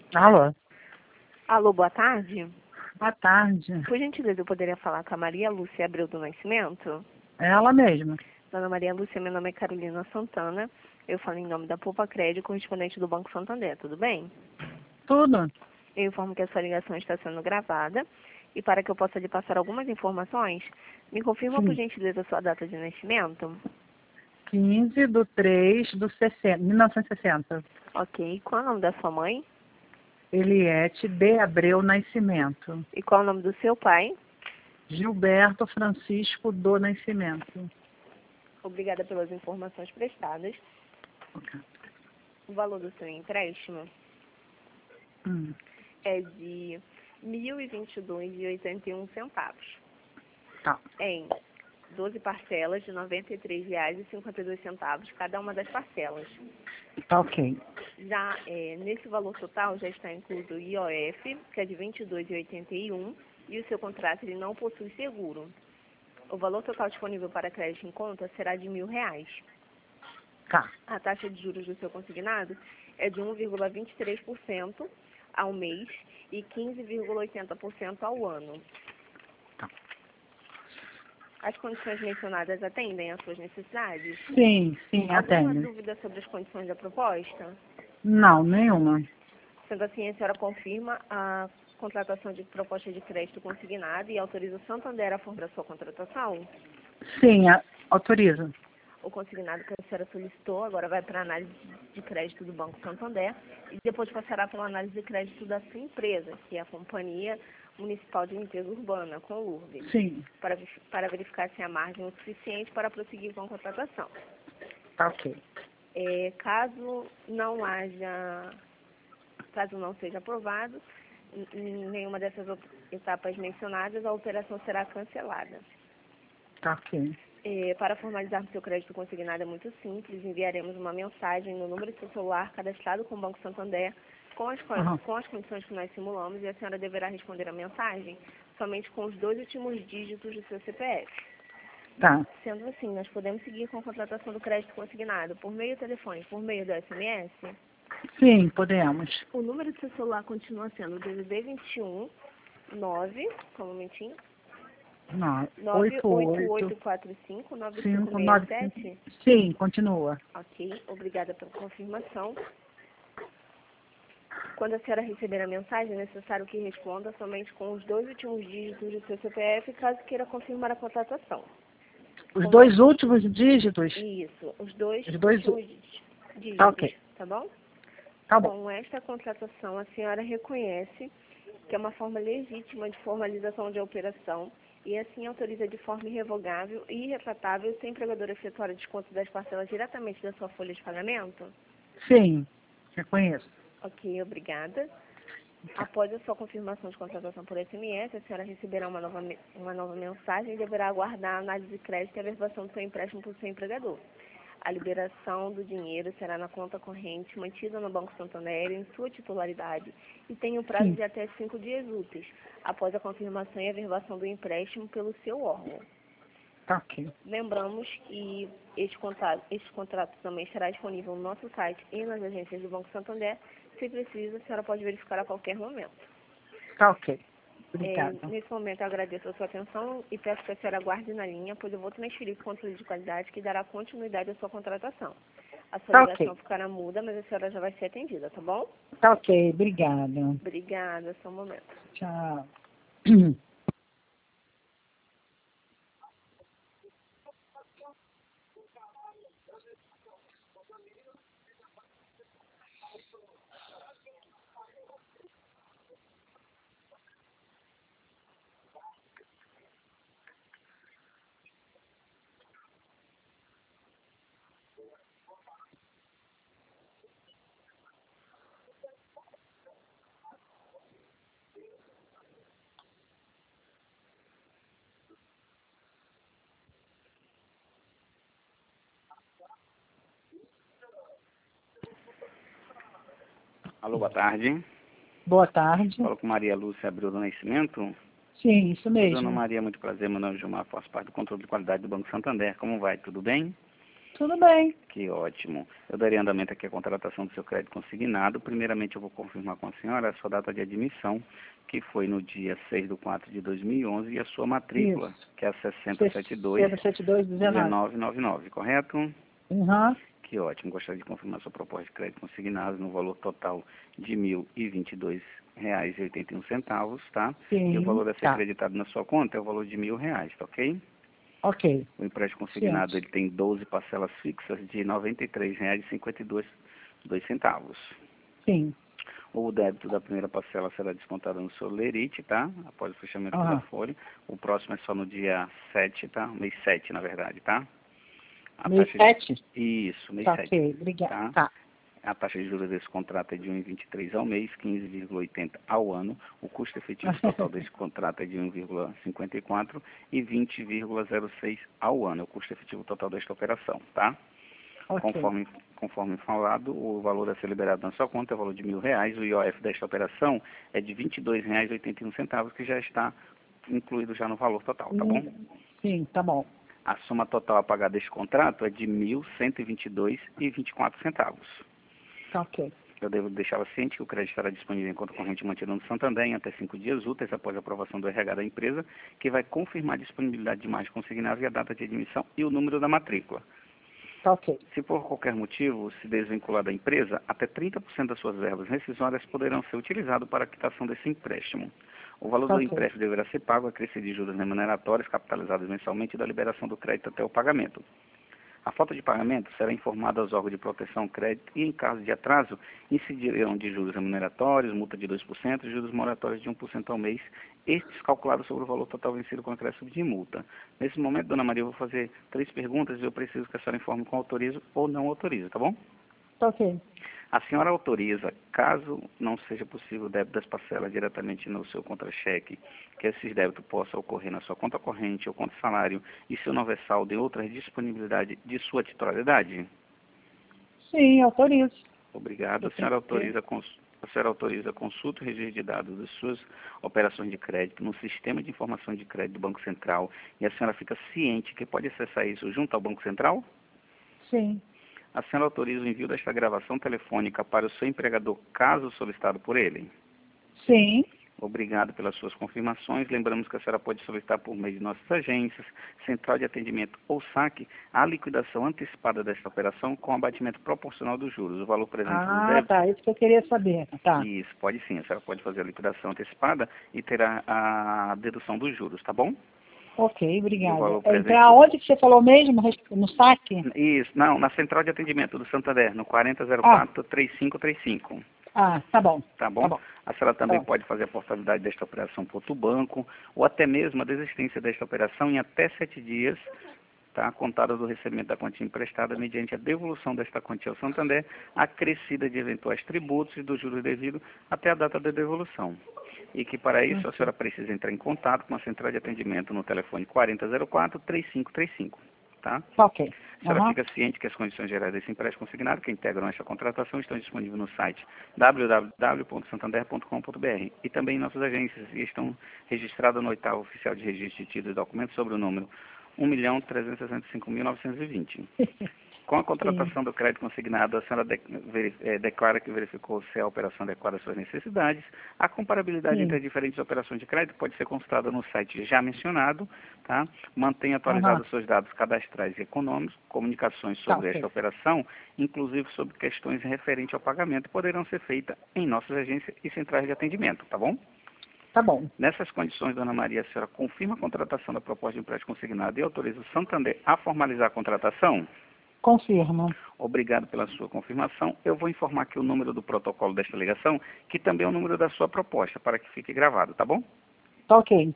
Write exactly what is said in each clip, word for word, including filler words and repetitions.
Alô? Alô, boa tarde. Boa tarde. Por gentileza, eu poderia falar com a Maria Lúcia Abreu do Nascimento? É ela mesma. Dona Maria Lúcia, meu nome é Carolina Santana. Eu falo em nome da Poupa Crédito, correspondente do Banco Santander, tudo bem? Tudo? Eu informo que a sua ligação está sendo gravada e para que eu possa lhe passar algumas informações, me confirma por Sim. gentileza a sua data de nascimento? quinze de três de mil novecentos e sessenta. Ok. Qual é o nome da sua mãe? Eliette de Abreu Nascimento. E qual é o nome do seu pai? Gilberto Francisco do Nascimento. Obrigada pelas informações prestadas. Ok. O valor do seu empréstimo Hum. é de mil e vinte e dois reais e oitenta e um centavos. Tá. Em doze parcelas de noventa e três reais e cinquenta e dois centavos cada uma das parcelas. Tá ok. Já é, nesse valor total já está incluído o I O F, que é de vinte e dois reais e oitenta e um centavos, e o seu contrato ele não possui seguro. O valor total disponível para crédito em conta será de mil reais. Tá. A taxa de juros do seu consignado é de um vírgula vinte e três por cento ao mês e quinze vírgula oitenta por cento ao ano. Tá. As condições mencionadas atendem às suas necessidades? Sim, sim, Alguma atende. dúvida sobre as condições da proposta? Não, nenhuma. Sendo assim, a senhora confirma a contratação de proposta de crédito consignada e autoriza o Santander a forma da sua contratação? Sim, a- autoriza. O consignado que a senhora solicitou agora vai para a análise de crédito do Banco Santander e depois passará pela análise de crédito da sua empresa, que é a Companhia Municipal de Limpeza Urbana, com o L U R B, Sim, para, para verificar se há margem o suficiente para prosseguir com a contratação. tá ok. É, caso não haja, caso não seja aprovado, em em nenhuma dessas op- etapas mencionadas, a operação será cancelada. Tá ok. É, para formalizar o seu crédito consignado é muito simples, enviaremos uma mensagem no número de seu celular cadastrado com o Banco Santander com as, co- Aham. com as condições que nós simulamos e a senhora deverá responder a mensagem somente com os dois últimos dígitos do seu C P F. Tá. Sendo assim, nós podemos seguir com a contratação do crédito consignado por meio do telefone, por meio do S M S. Sim, podemos. O número do seu celular continua sendo o D D D vinte e um nove, só um momentinho, Não, nove oito, oito oito, oito quatro cinco nove cinco cinco, seis nove, cinco. sete. Sim, continua. Ok, obrigada pela confirmação. Quando a senhora receber a mensagem, é necessário que responda somente com os dois últimos dígitos do seu C P F, caso queira confirmar a contratação. Os Como dois últimos dígitos? Isso, os dois Os dois. últimos dígitos, Tá ok. tá bom? Tá bom. Com esta contratação, a senhora reconhece que é uma forma legítima de formalização de operação e assim autoriza de forma irrevogável e irretratável se o empregador efetuar o desconto das parcelas diretamente da sua folha de pagamento? Sim, reconheço. Ok, obrigada. Após a sua confirmação de contratação por S M S, a senhora receberá uma nova, me- uma nova mensagem e deverá aguardar a análise de crédito e a averbação do seu empréstimo por seu empregador. A liberação do dinheiro será na conta corrente mantida no Banco Santander em sua titularidade e tem um prazo Sim, de até cinco dias úteis, após a confirmação e averbação do empréstimo pelo seu órgão. tá ok. Lembramos que este contrato, este contrato também estará disponível no nosso site e nas agências do Banco Santander. Se precisa, a senhora pode verificar a qualquer momento. Tá ok. É, Obrigada. nesse momento, eu agradeço a sua atenção e peço que a senhora aguarde na linha, pois eu vou transferir o controle de qualidade que dará continuidade à sua contratação. A sua Tá ligação ok. ficará muda, mas a senhora já vai ser atendida, tá bom? Tá ok. Obrigada. Obrigada, só um momento. Tchau. Alô, boa tarde. Boa tarde. Falo com Maria Lúcia Abreu do Nascimento. Sim, isso Oi, Dona mesmo. Maria, muito prazer. Meu nome é Gilmar, faço parte do controle de qualidade do Banco Santander. Como vai? Tudo bem? Tudo bem. Que ótimo. Eu daria andamento aqui à contratação do seu crédito consignado. Primeiramente, eu vou confirmar com a senhora a sua data de admissão, que foi no dia seis de quatro de dois mil e onze, e a sua matrícula, Isso. que é a sessenta e sete dois, sessenta e sete dois, dezenove. dezenove noventa e nove, correto? Uhum. Que ótimo. Gostaria de confirmar sua proposta de crédito consignado no valor total de mil e vinte e dois reais e oitenta e um centavos, tá? Sim. E o valor a ser Tá. acreditado na sua conta é o valor de mil reais, tá ok? Ok. O empréstimo consignado Sim. ele tem doze parcelas fixas de noventa e três reais e cinquenta e dois centavos. Sim. O débito da primeira parcela será descontado no seu lerite, tá? Após o fechamento Aham. da folha. O próximo é só no dia sete, tá? Mês sete, na verdade, tá? A Mês taxa sete? de... Isso, mês Tá, sete. ok. Obrigada. Tá? Tá. A taxa de juros desse contrato é de um vírgula vinte e três ao mês, quinze vírgula oitenta ao ano. O custo efetivo total desse contrato é de um vírgula cinquenta e quatro e vinte vírgula zero seis ao ano. É o custo efetivo total desta operação, tá? Ok. Conforme, conforme falado, o valor a ser liberado na sua conta é o valor de mil reais. O I O F desta operação é de vinte e dois reais e oitenta e um centavos, que já está incluído já no valor total, tá bom? Sim, tá bom. A soma total a pagar deste contrato é de mil cento e vinte e dois reais e vinte e quatro centavos. Tá ok. Eu devo deixá-la ciente que o crédito estará disponível em conta corrente mantida no Santander em até cinco dias úteis após a aprovação do R H da empresa, que vai confirmar a disponibilidade de margem consignável e a data de admissão e o número da matrícula. Tá ok. Se por qualquer motivo se desvincular da empresa, até trinta por cento das suas verbas rescisórias poderão ser utilizadas para a quitação desse empréstimo. O valor Tá do ok. empréstimo deverá ser pago a crescer de juros remuneratórios capitalizados mensalmente da liberação do crédito até o pagamento. A falta de pagamento será informada aos órgãos de proteção ao crédito e, em caso de atraso, incidirão de juros remuneratórios, multa de dois por cento e juros moratórios de um por cento ao mês, estes calculados sobre o valor total vencido com acréscimo de multa. Nesse momento, dona Maria, eu vou fazer três perguntas e eu preciso que a senhora informe com autorizo ou não autoriza, tá bom? Tá ok. A senhora autoriza, caso não seja possível o débito das parcelas diretamente no seu contra-cheque, que esses débitos possam ocorrer na sua conta corrente ou conta salário e se não houver saldo em outras disponibilidade de sua titularidade? Sim, autorizo. Obrigado. A Eu tenho senhora que ter. autoriza, cons- a senhora autoriza a consulta e registro de dados das suas operações de crédito no sistema de informação de crédito do Banco Central e a senhora fica ciente que pode acessar isso junto ao Banco Central? Sim. A senhora autoriza o envio desta gravação telefônica para o seu empregador, caso solicitado por ele? Sim. Obrigado pelas suas confirmações. Lembramos que a senhora pode solicitar por meio de nossas agências, central de atendimento ou saque, a liquidação antecipada desta operação com abatimento proporcional dos juros. O valor presente do Ah, débito... tá. Isso que eu queria saber. Tá. Isso, pode sim. A senhora pode fazer a liquidação antecipada e terá a dedução dos juros, tá bom? Ok, E o obrigada. valor É, presente... Então, aonde que você falou mesmo? No saque? Isso, não, na central de atendimento do Santander, no quarenta zero quatro, três cinco três cinco. Ah, tá bom. Tá bom? Tá bom. A senhora também Tá. pode fazer a portabilidade desta operação para outro banco, ou até mesmo a desistência desta operação em até sete dias, tá? Contada do recebimento da quantia emprestada, mediante a devolução desta quantia ao Santander, acrescida de eventuais tributos e dos juros devidos até a data da devolução. E que para isso a senhora precisa entrar em contato com a central de atendimento no telefone quarenta zero quatro, três cinco três cinco. Tá? Tá ok. A senhora Aham. fica ciente que as condições gerais desse empréstimo consignado que integram esta contratação estão disponíveis no site w w w ponto santander ponto com ponto b r e também em nossas agências e estão registradas no oitavo oficial de registro de títulos e documentos sobre o número um milhão trezentos e sessenta e cinco mil novecentos e vinte. Com a contratação do crédito consignado, a senhora de, veri, é, declara que verificou se a operação adequada às suas necessidades. A comparabilidade Sim. entre as diferentes operações de crédito pode ser consultada no site já mencionado. Tá? Mantenha atualizados Aham. os seus dados cadastrais e econômicos, comunicações Tá sobre ok. esta operação, inclusive sobre questões referentes ao pagamento, poderão ser feitas em nossas agências e centrais de atendimento, tá bom? Tá bom. Nessas condições, dona Maria, a senhora confirma a contratação da proposta de empréstimo consignado e autoriza o Santander a formalizar a contratação? Confirmo. Obrigado pela sua confirmação. Eu vou informar aqui o número do protocolo desta ligação, que também é o número da sua proposta, para que fique gravado, tá bom? Tá ok.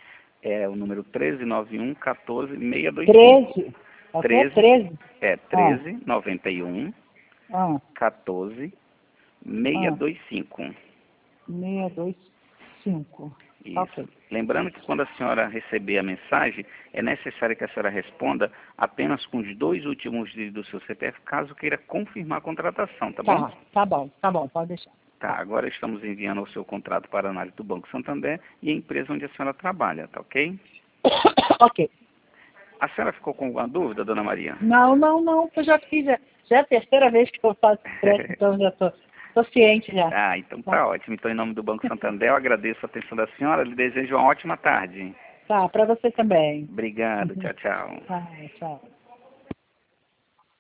É o número treze nove um, quatorze, seiscentos e vinte e cinco. treze. Ok, treze. treze. É treze, noventa e um, Ah, quatorze, seiscentos e vinte e cinco. seis dois cinco. Isso. Ok. Lembrando que quando a senhora receber a mensagem, é necessário que a senhora responda apenas com os dois últimos dígitos do seu C P F, caso queira confirmar a contratação, tá bom? Tá, tá bom, tá bom, pode deixar. Tá, agora estamos enviando o seu contrato para a análise do Banco Santander e a empresa onde a senhora trabalha, tá ok? Ok. A senhora ficou com alguma dúvida, dona Maria? Não, não, não, eu já fiz, já, já é a terceira vez que eu faço crédito, então já tô, tô ciente já. Ah, então tá ótimo. Então, em nome do Banco Santander, eu agradeço a atenção da senhora, lhe desejo uma ótima tarde. Tá, para você também. Obrigado, tchau, tchau. Tá, tchau.